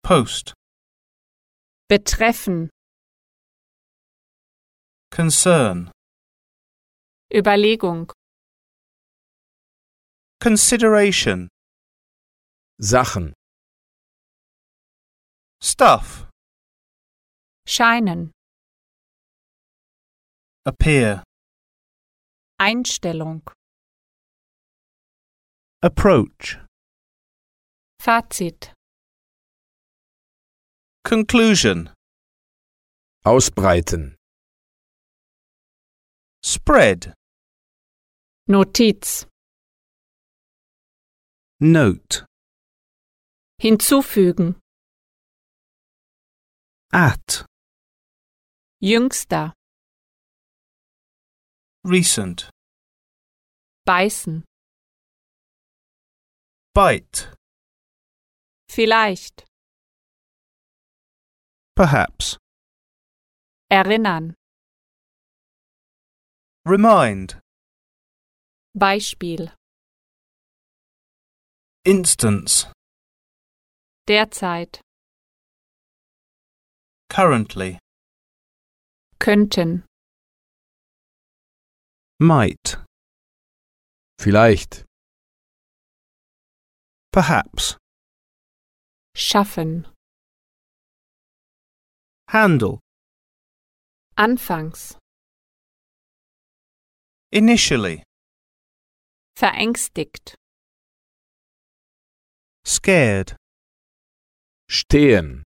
Post. Betreffen. Concern. Überlegung. Consideration. Sachen. Stuff. Scheinen. Appear. Einstellung. Approach. Fazit. Conclusion. Ausbreiten. Spread. Notiz. Note. Hinzufügen. At. Jüngster. Recent. Beißen. Bite. Vielleicht. Perhaps. Erinnern. Remind. Beispiel. Instance. Derzeit. Currently. Könnten. Might. Vielleicht. Perhaps. Schaffen. Handle. Anfangs. Initially. Verängstigt. Scared. Stehen.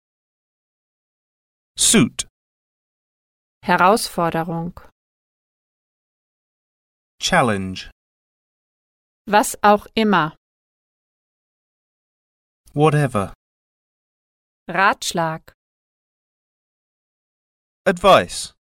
Suit. Herausforderung. Challenge. Was auch immer. Whatever. Ratschlag. Advice.